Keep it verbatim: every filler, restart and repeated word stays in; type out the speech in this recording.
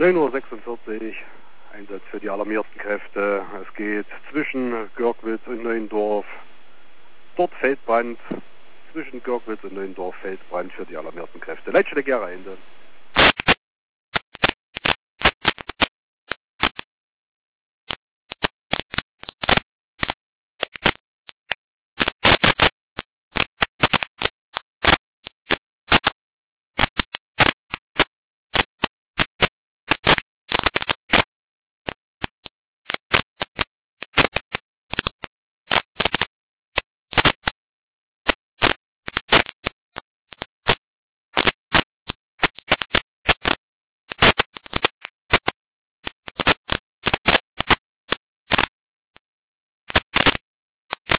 neun Uhr sechsundvierzig, Einsatz für die alarmierten Kräfte. Es geht zwischen Görgwitz und Neuendorf. Dort Feldbrand. Zwischen Görgwitz und Neuendorf Feldbrand für die alarmierten Kräfte. Leitstelle Gera Ende.